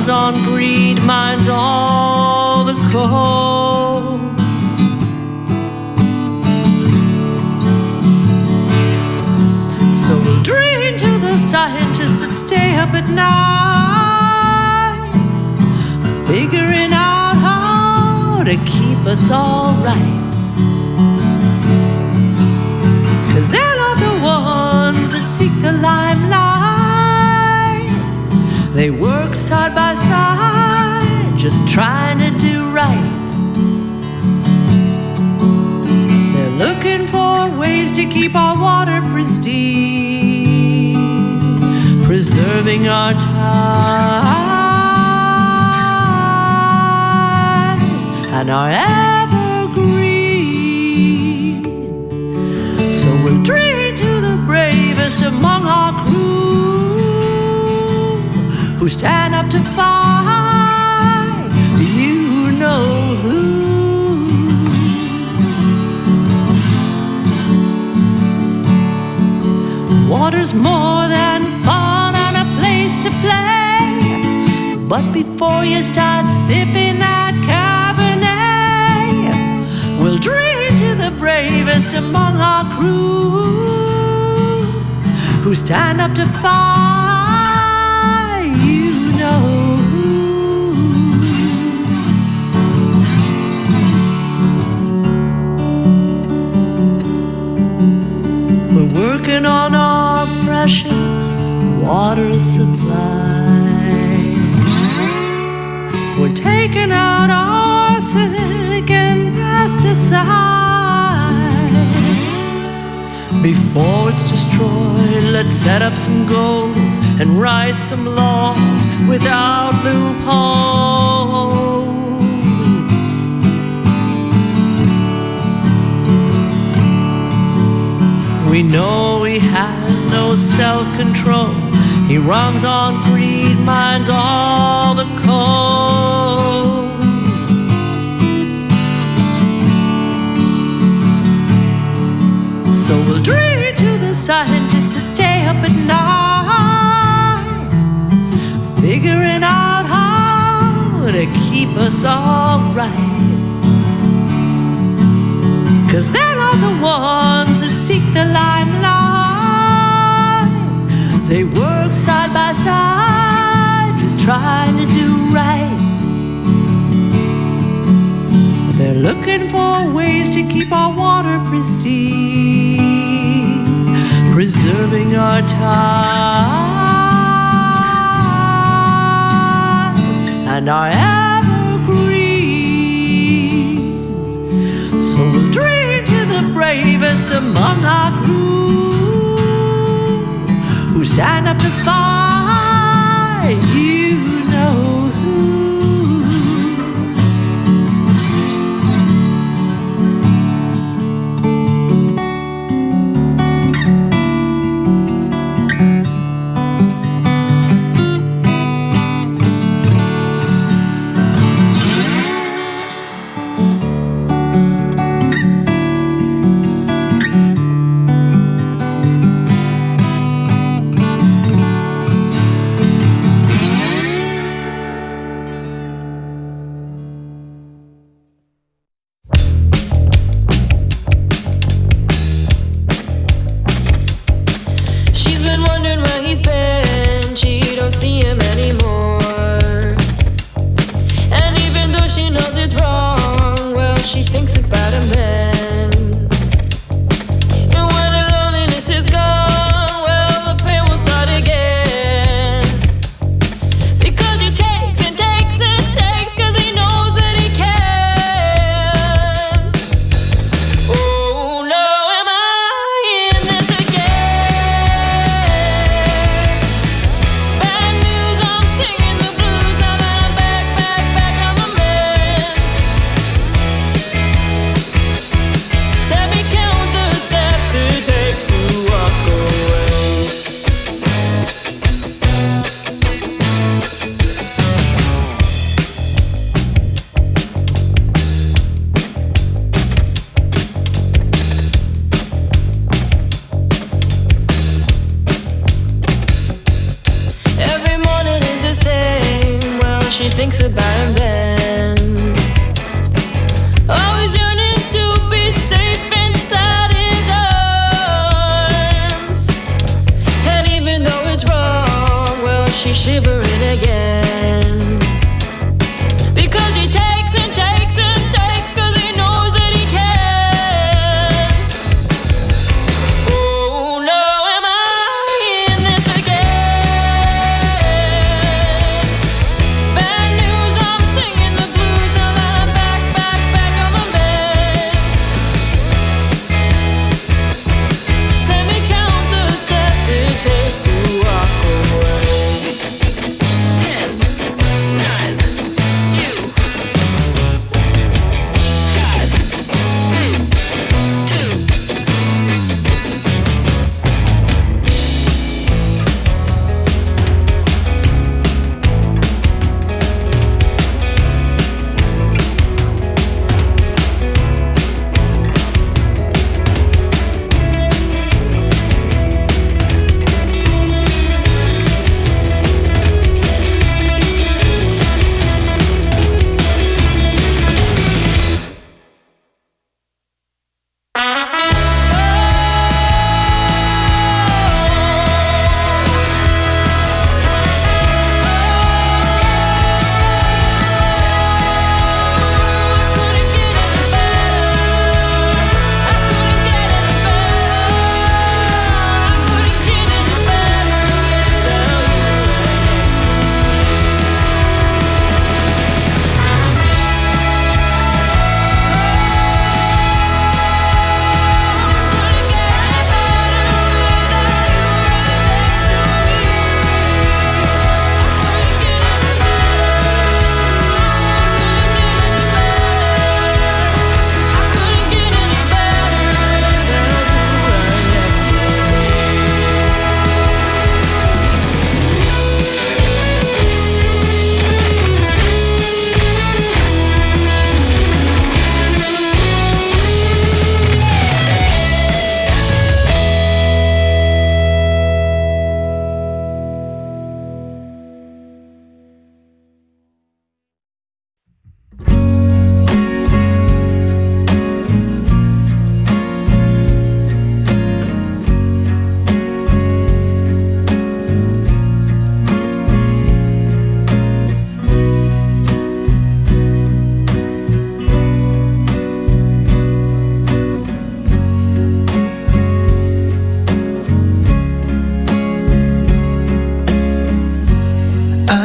on greed, mine's all the coal. So we'll drain to the scientists that stay up at night, figuring out how to keep us all right. 'Cause they're not the ones that seek the limelight. They work side by side, just trying to do right. They're looking for ways to keep our water pristine, preserving our tides and our evergreens. So we'll drink to the bravest among our crew, who stand up to fight, you know who. Water's more than fun and a place to play, but before you start sipping that Cabernet, we'll drink to the bravest among our crew, who stand up to fight, you know who. We're working on our precious water supply. We're taking out arsenic and pesticides. Before it's destroyed, let's set up some goals and write some laws without loopholes. We know he has no self-control. He runs on greed, mine's all the coal. So we'll drink to the scientists that stay up at night, figuring out how to keep us all right. 'Cause they're not the ones that seek the limelight. They work side by side, just trying to do right. They're looking for ways to keep our water pristine, preserving our tides and our evergreens. So we'll drink to the bravest among our crew, who stand up to fight, you know who.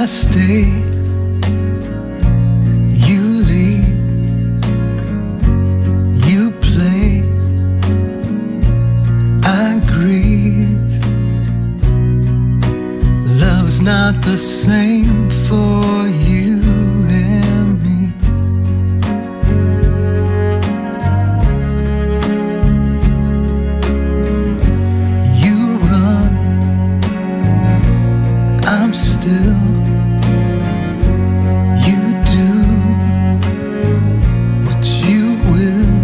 I stay, you lead, you play, I grieve. Love's not the same for you and me. You run, I'm still. You do what you will.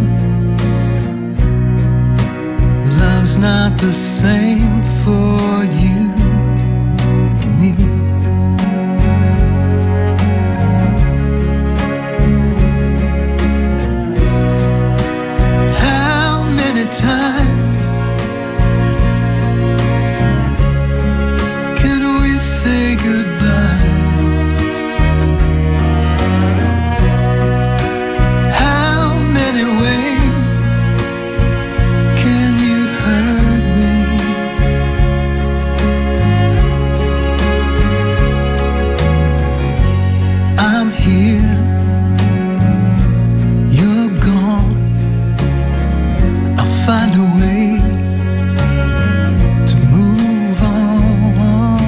Love's not the same for you and me. How many times can we say goodbye? How many ways can you hurt me? I'm here, you're gone. I'll find a way to move on.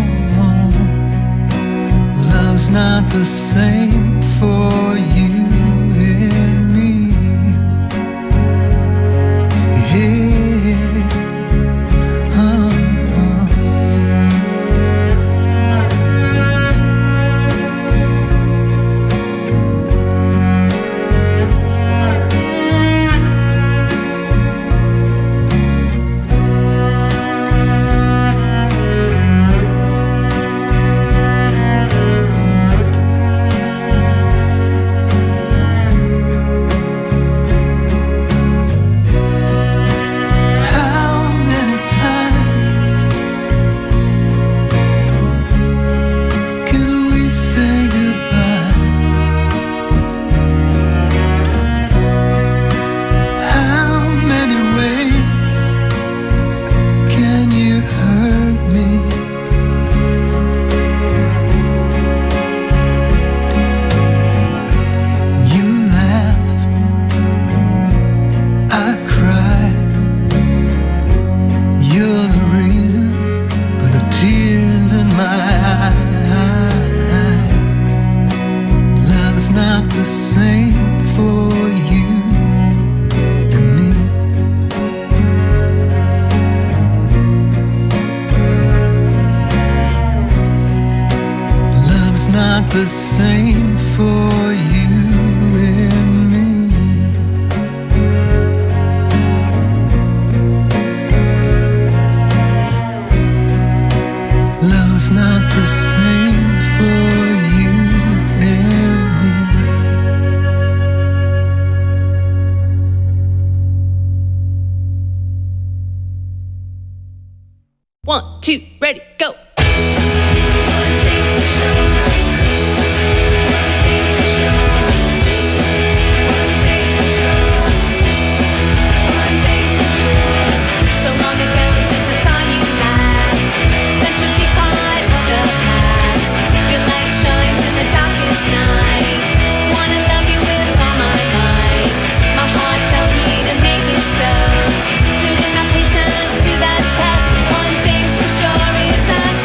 Love's not the same for you and me. Yeah. How many times can we say goodbye? How many ways can you hurt me? You laugh, I cry. You're the reason for the tears in my eyes. Love's not the same for you and me. Love's not the same for you and me. Love's not the same for you and me. 1, 2, ready, go. So long ago since I saw you last, such a big part of the past. Your light shines in the darkest night. Wanna love you with all my might. My heart tells me to make it so. Putting my patience to the test. One thing's for sure is I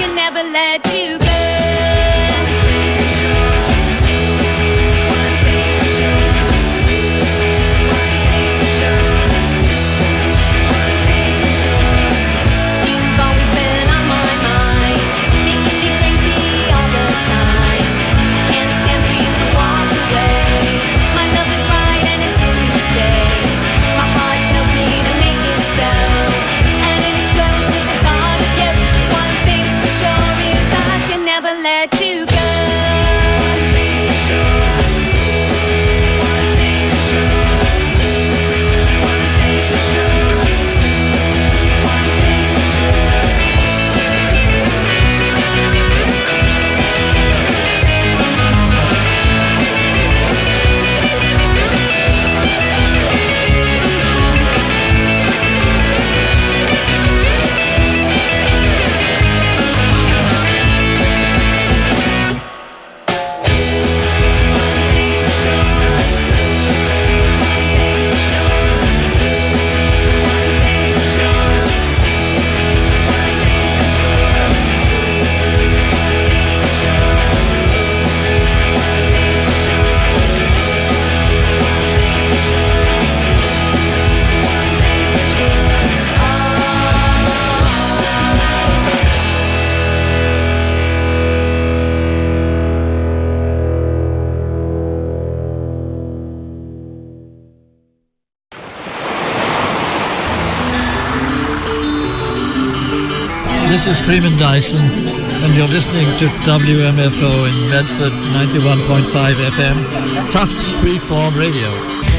This is Freeman Dyson, and you're listening to WMFO in Medford, 91.5 FM, Tufts Freeform Radio.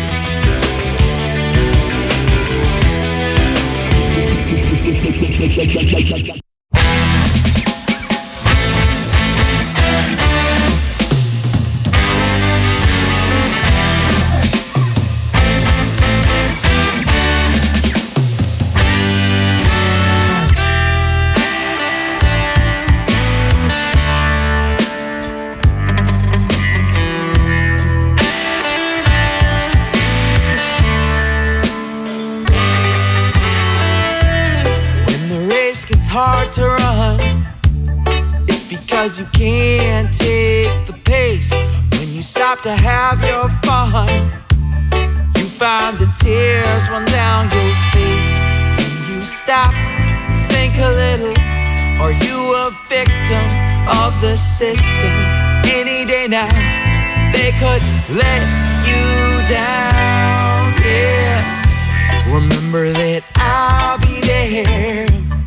Hard to run, it's because you can't take the pace. When you stop to have your fun, you find the tears run down your face. When you stop, think a little, are you a victim of the system? Any day now, they could let you down, yeah. Remember that I'll be there.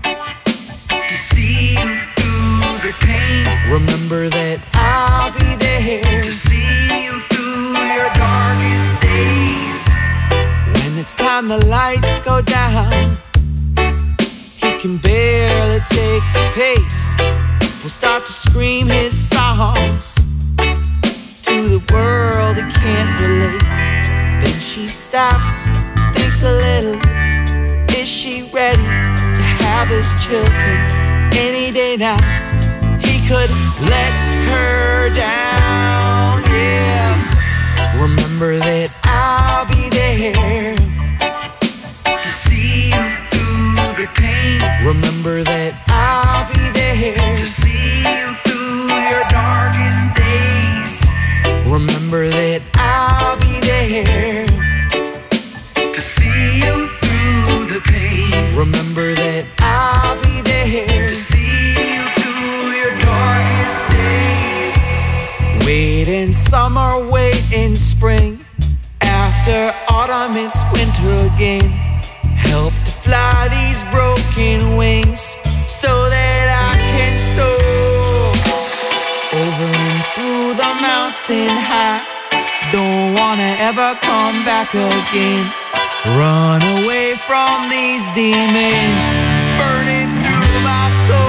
Remember that I'll be there to see you through your darkest days. When it's time the lights go down, he can barely take the pace. Will start to scream his songs to the world that can't relate. Then she stops, thinks a little. Is she ready to have his children? Any day now, could let her down, yeah. Remember that I'll be there to see you through the pain. Remember that I'll be there to see you through your darkest days. Remember that I'll be there to see you through the pain. Remember that I'll be there to see you through your darkest days. Wait in summer, wait in spring. After autumn, it's winter again. Help to fly these broken wings so that I can soar over and through the mountain high. Don't wanna ever come back again. Run away from these demons burning through my soul.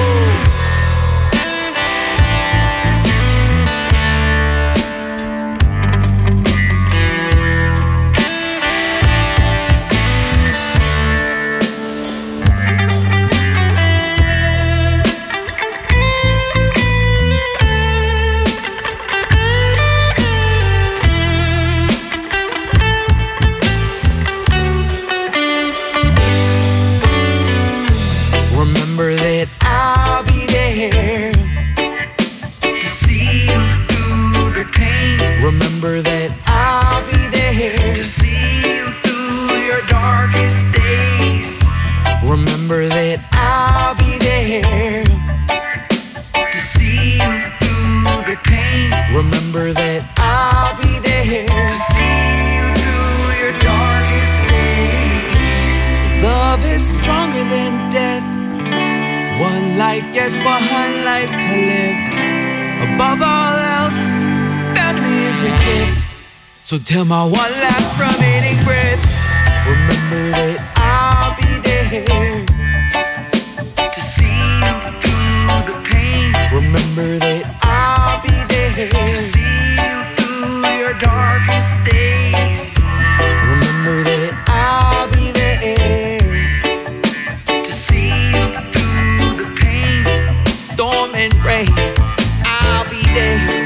Remember that I'll be there to see you through the pain. Remember that I'll be there to see you through your darkest days. Remember that I'll be there to see you through the pain. Remember that I'll be there to see you through your darkest days. Love is stronger than death. One life, yes, one life to live. Above all else, family is a gift. So till my one last remaining breath, remember that I'll be there to see you through the pain. Remember that I'll be there to see you through your darkest days. Remember that I'll be there to see you through the pain, storm and rain. I'll be there.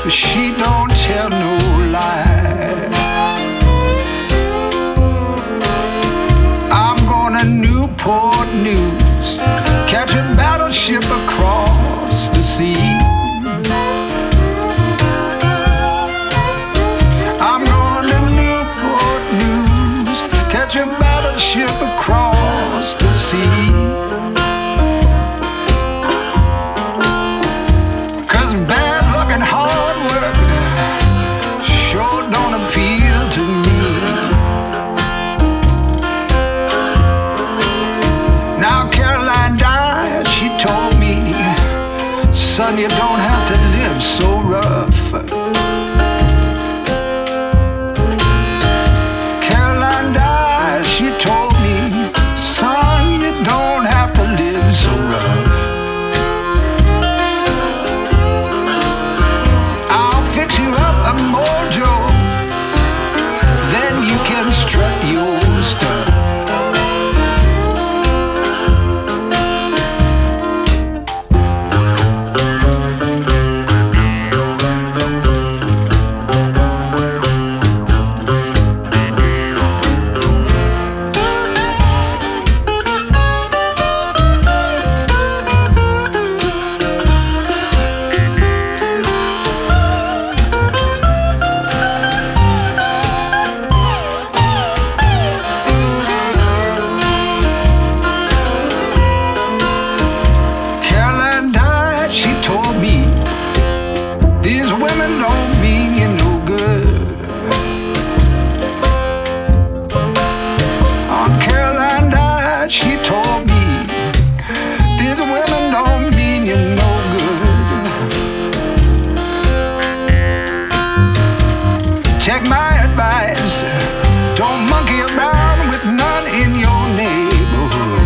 she don't tell no lie. I'm going to Newport News, catch a battleship across the sea. I'm going to Newport News, catch a battleship across the sea. Son, you don't have to live so rough. Caroline died, she told me, son, you don't have to live so rough. I'll fix you up a mojo, then you can strut your stuff. Take my advice, don't monkey around with none in your neighborhood.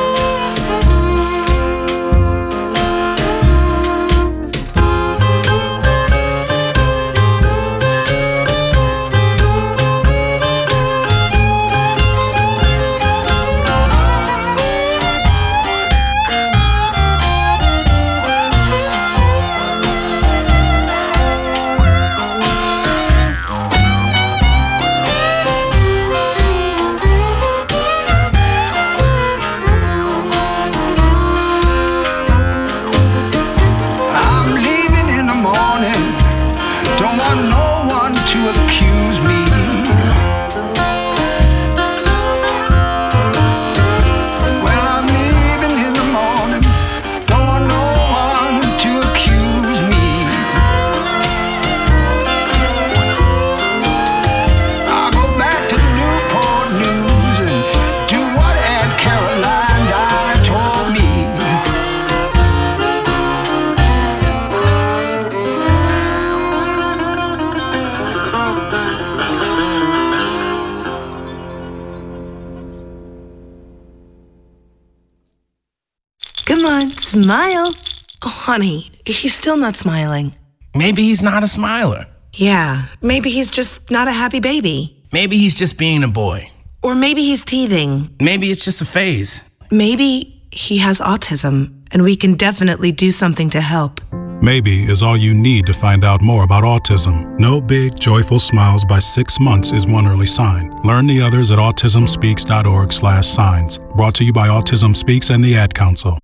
Smile. Oh, honey, he's still not smiling. Maybe he's not a smiler. Yeah, maybe he's just not a happy baby. Maybe he's just being a boy. Or maybe he's teething. Maybe it's just a phase. Maybe he has autism, and we can definitely do something to help. Maybe is all you need to find out more about autism. No big, joyful smiles by 6 months is one early sign. Learn the others at autismspeaks.org/signs. Brought to you by Autism Speaks and the Ad Council.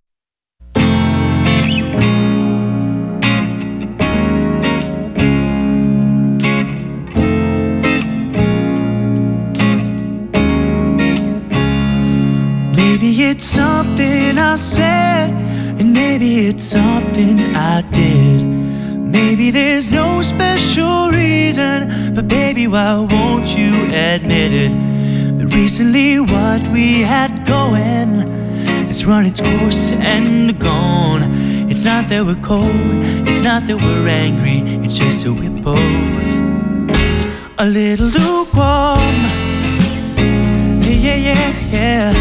Maybe it's something I said, and maybe it's something I did. Maybe there's no special reason, but baby, why won't you admit it? That recently what we had going has run its course and gone. It's not that we're cold, it's not that we're angry, it's just that we're both a little lukewarm. Yeah, yeah, yeah.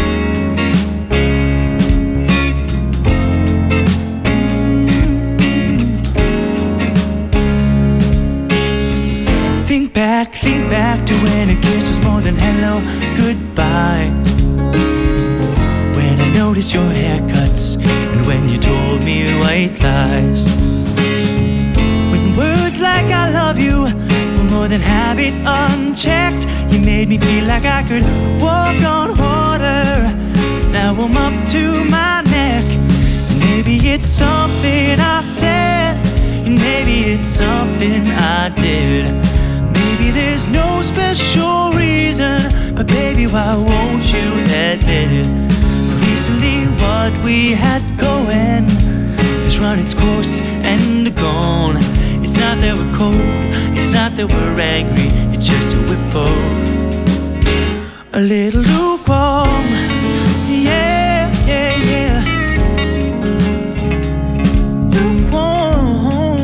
Think back to when a kiss was more than hello, goodbye. When I noticed your haircuts and when you told me white lies. When words like than habit unchecked. You made me feel like I could walk on water. Now I'm up to my neck. Maybe it's something I said, and maybe it's something I did. Maybe there's no special reason, but baby, why won't you admit it? Recently what we had going has run its course and gone. It's not that we're cold, it's not that we're angry, it's just that we're both a little lukewarm. Yeah, yeah, yeah. Lukewarm.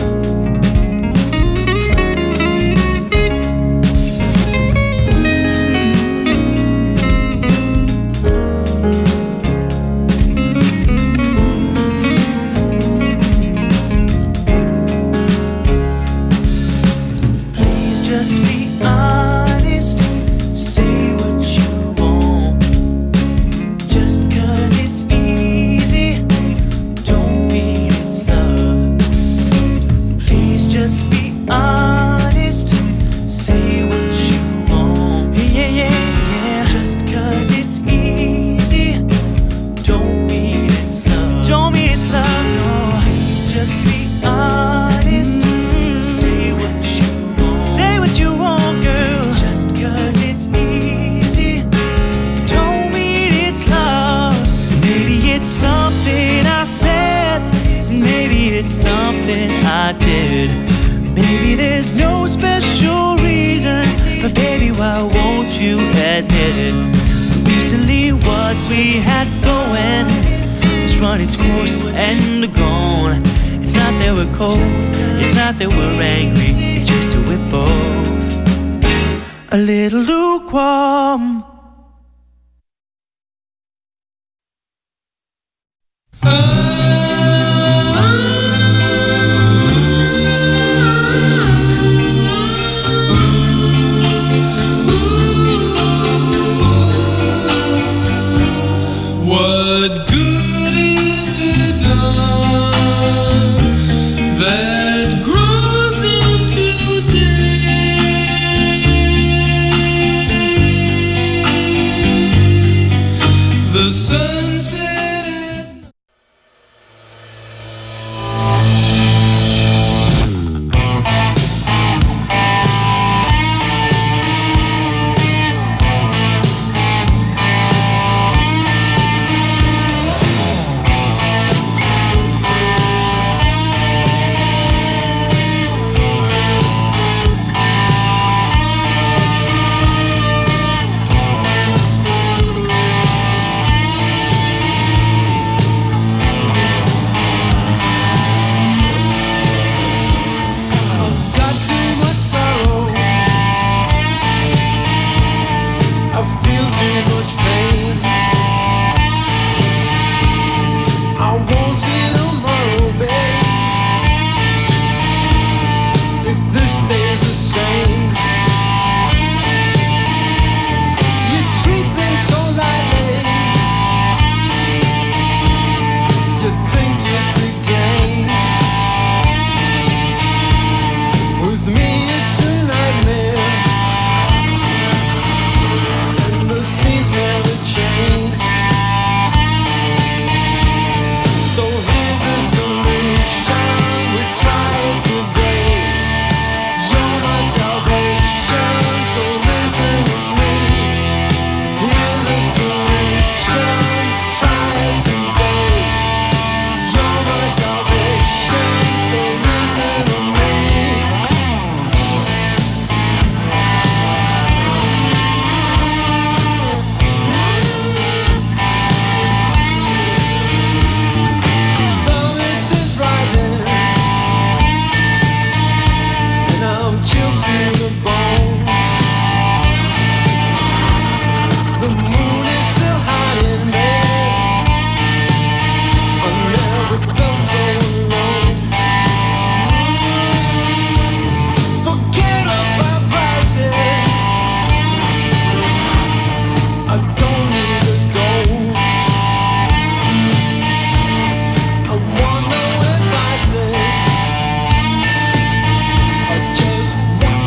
Please just be honest. Say what you want. Just 'cause it's easy, don't mean it's love. Please just be honest. Say what you want. Yeah, yeah, yeah. Just 'cause it's easy, don't mean it's love. Don't mean it's love, no. Please just be honest. Say what you want. Say what you want, girl. Just 'cause it's easy, don't mean it's love. Maybe it's something I said, maybe it's something I did. Maybe there's no special reason, but baby, why won't you admit it? Recently what we had going has run its course and gone. It's not that we're cold, it's not that we're angry, it's just that we're both a little lukewarm. What good is the dawn that grows into day? The sunset at Got too much sorrow. I feel too much pain. I won't see tomorrow, babe. If this stays the same, you treat things so lightly. You think it's a game. With me it's a nightmare, and the scenes never change. So here's the solution, we try it today. You're my salvation, so listen to me. Here's the solution, try it today. You're my salvation, so listen to me. The mist is rising, and I'm chilled to the bone. The moon is still hiding there. I never felt so alone. Forget about prices, I don't need to go. I want no advice, I just want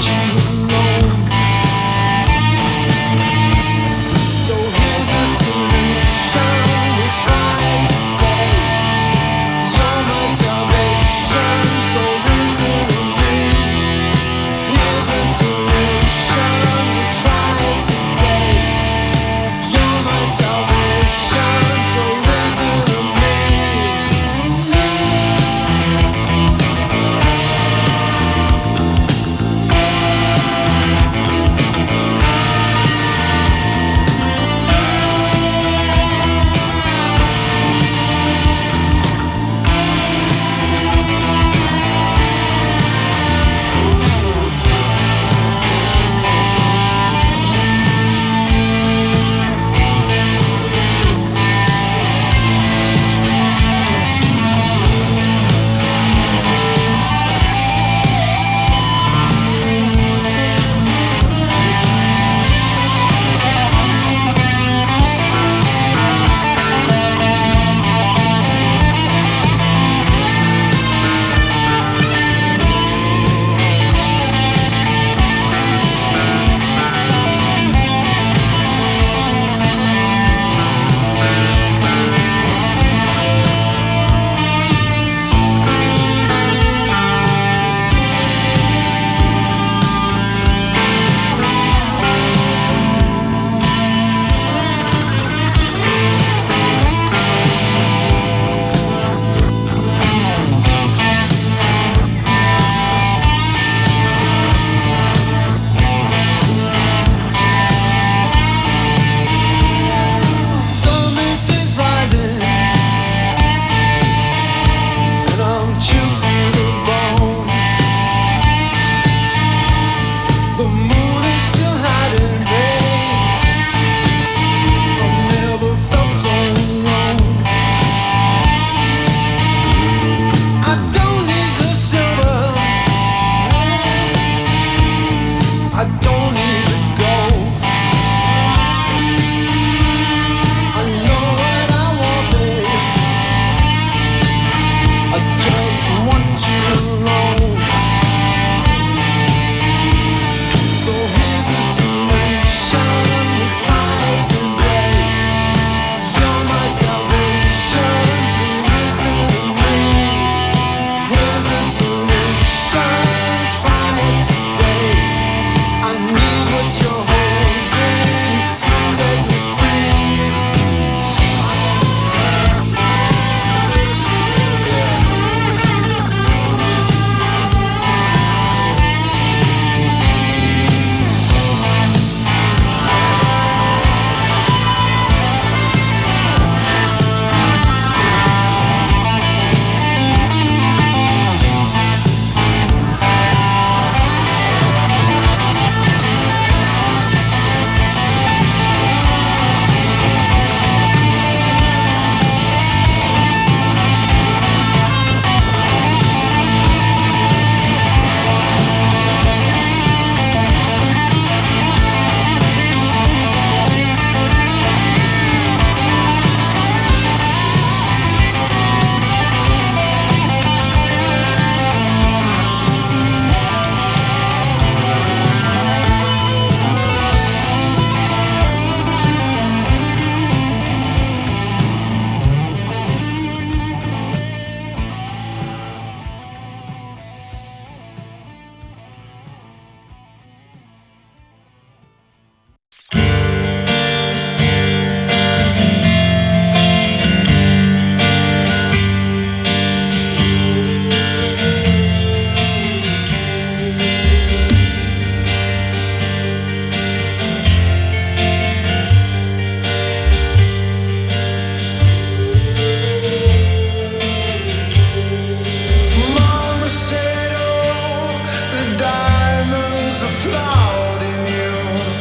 flawed in you.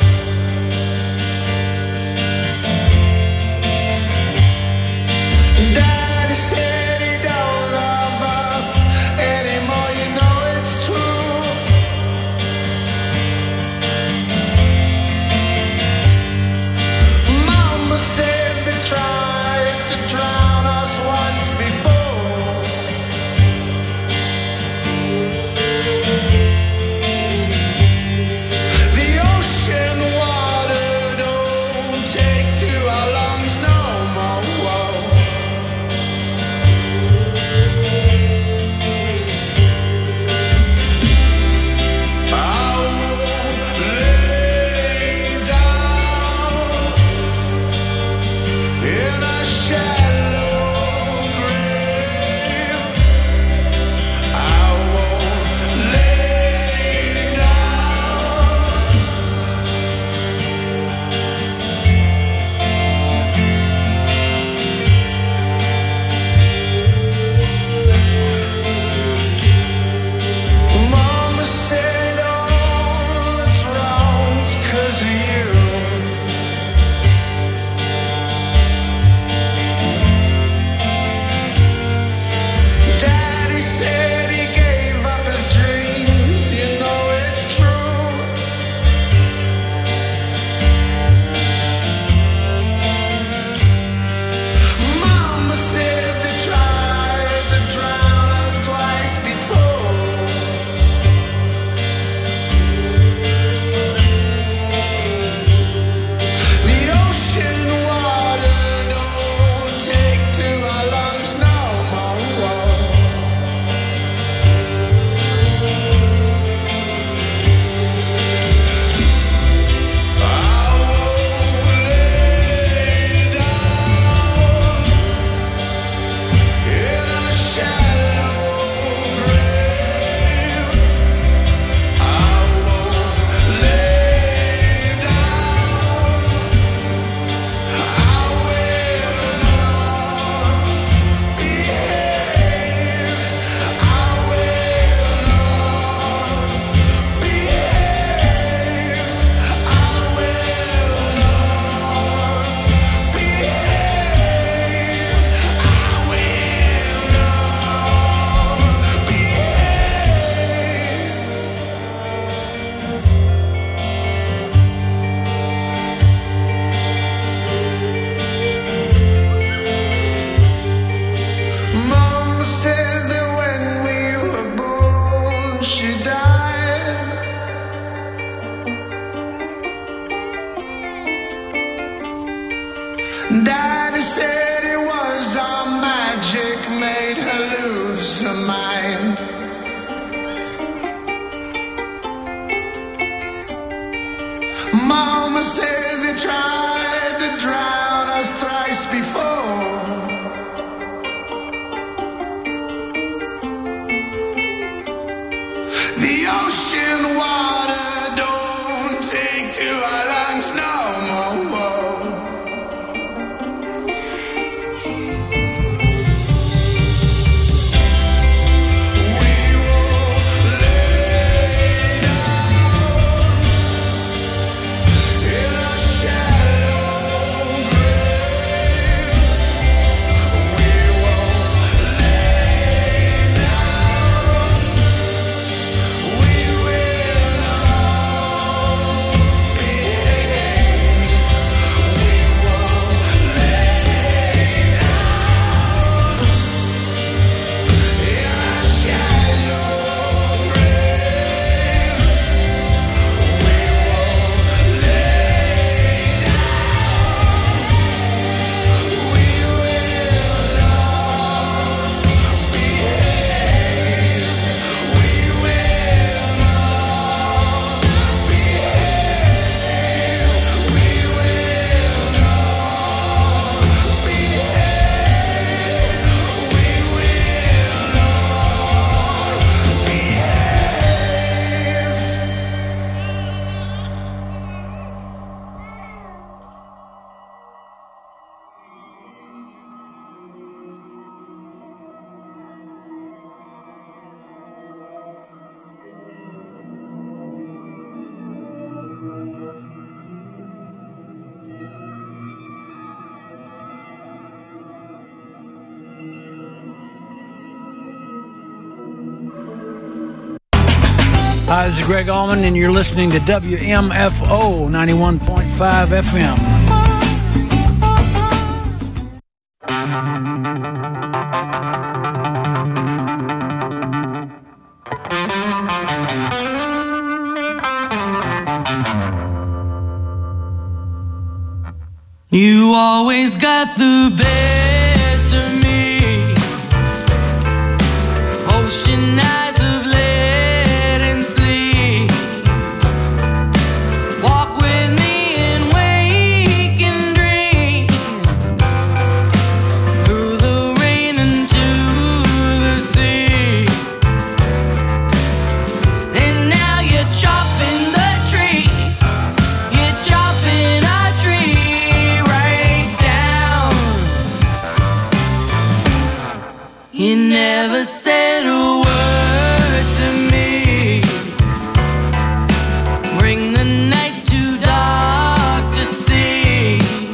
Daddy said he don't love us anymore, you know it's true. Mama said they tried to drown us once before. The ocean water don't take to our lungs no more. I won't lay down in a shallow grave. I won't lay down. Mama said all that's wrong's 'cause of you. Daddy said he gave up his dreams, you know it's true. Mama said they tried to drown us twice before. The ocean water don't take to our lungs no more. I won't lay down in a shallow grave. I won't lay down. I will not behave. I will not behave. I will not behave. I will not behave. Mama said that when we were born, she died. Daddy said it was our magic made her lose her mind. Mama said they tried to drown us thrice before. The ocean water don't take to our lungs no more. We won't lay down in a shallow grave. Hi, this is Greg Allman, and you're listening to WMFO 91.5 FM. You always got the best of me. Ocean eyes of lead and sleep. Walk with me and wake and dream. Through the rain into the sea. And now you're chopping the tree. You're chopping a tree. You never said a word to me. Bring the night too dark to see.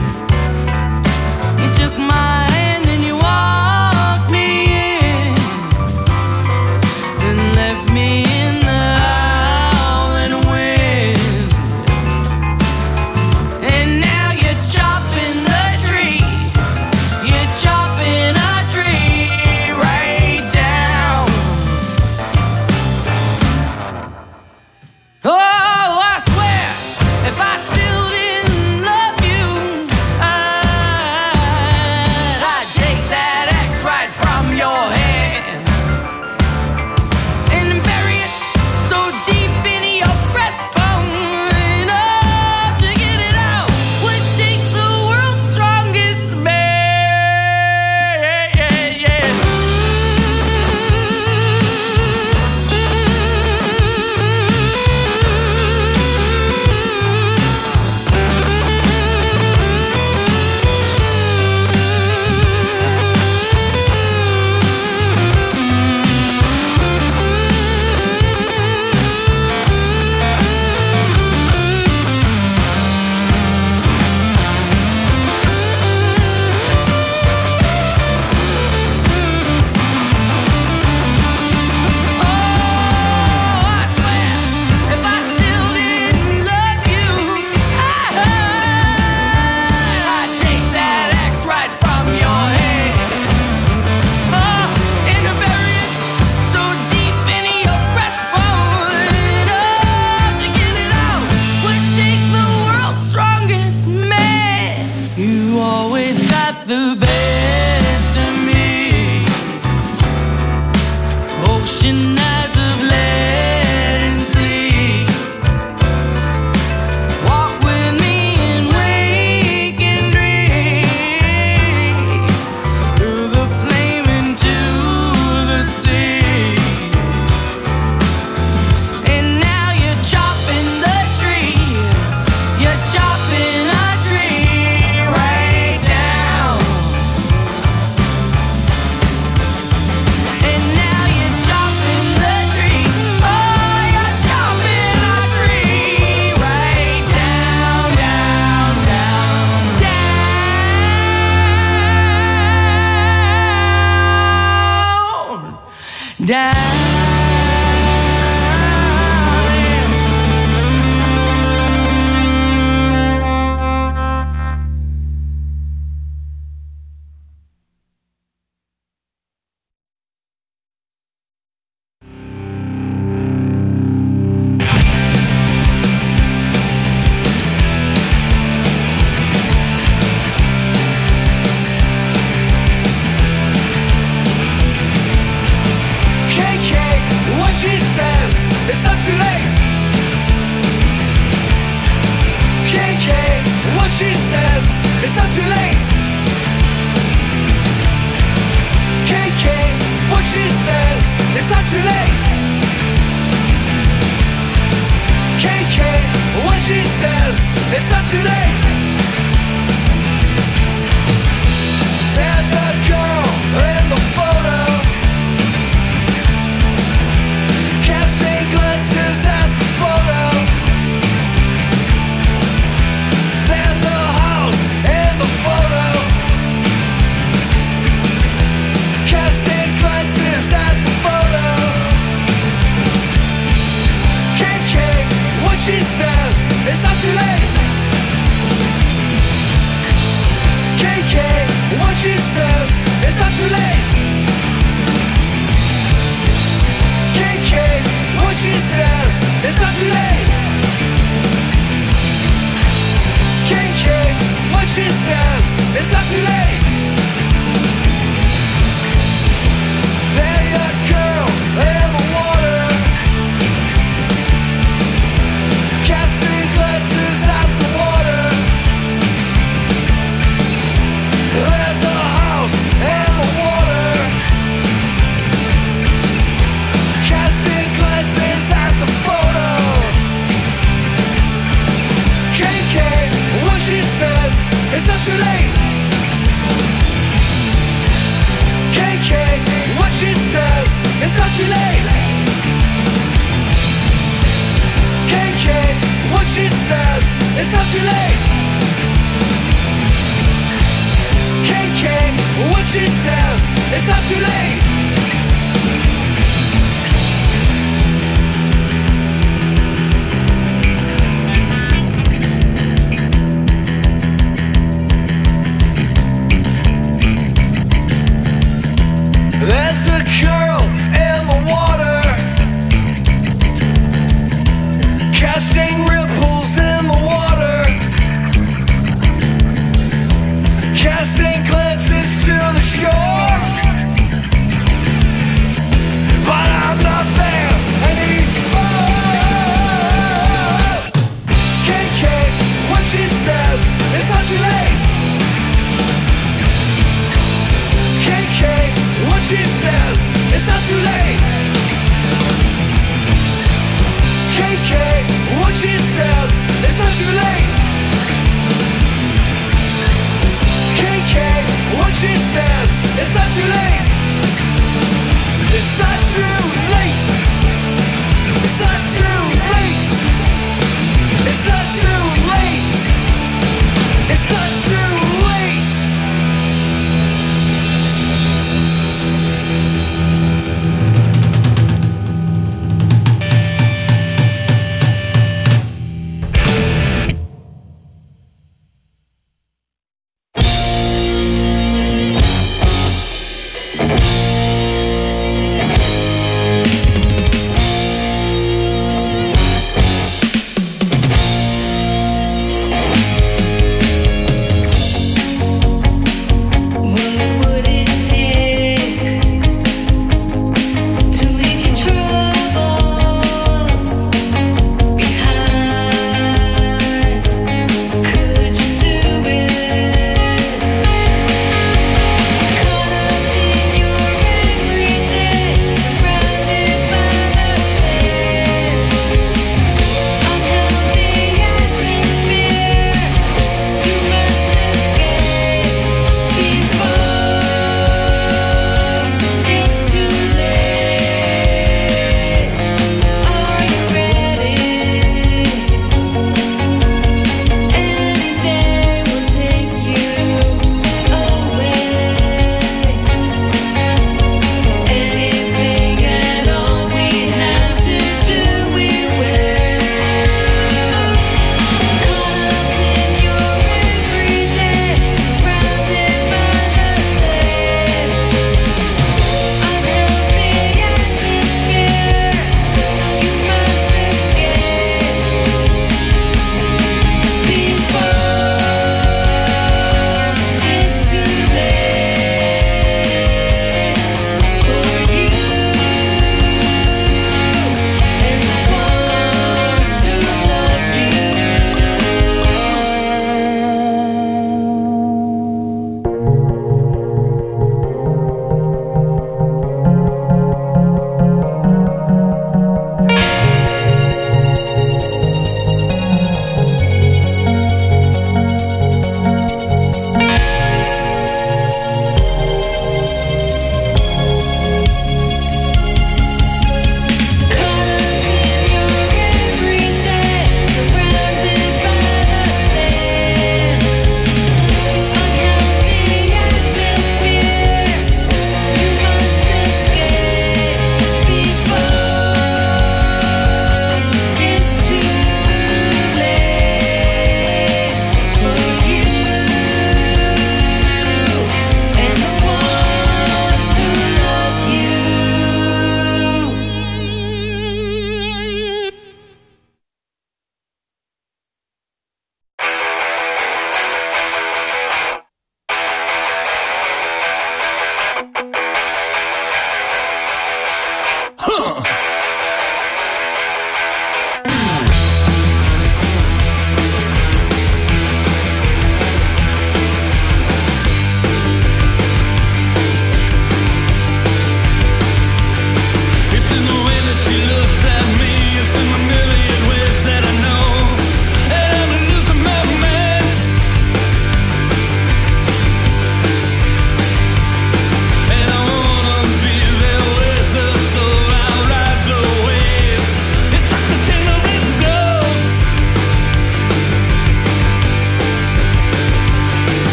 You took my hand and you walked me in, then left me in the howling wind. And now you're chopping the tree. You're chopping a tree. Oh, I swear, if I still didn't love you, I'd take that axe right from your hand and bury it so deep in your breastbone. Oh, to get it out would take the world's strongest man. The best of me. Ocean eyes of lead and sleep. Walk with me and wake and dream. Through the flame into the sea. And now you're chopping the tree. You're chopping a tree right down. Down. not too late. KK, what she says, it's not too late. KK, what she says, it's not too late. KK, what she says, it's not too late. There's a girl in the water, casting glances at the water. There's a house in the water, casting glances at the photo. KK, what she says, it's not too late. KK, what she says, it's not too late. KK, what she says, it's not too late. KK, what she says, it's not too late. There's a girl in the water, casting ripples in the water, casting glances to the shore. But I'm not there anymore. KK, what she says, it's not too late. KK, what she says, it's not too late. KK, what she says, it's not too late. KK, what she says, it's not too late.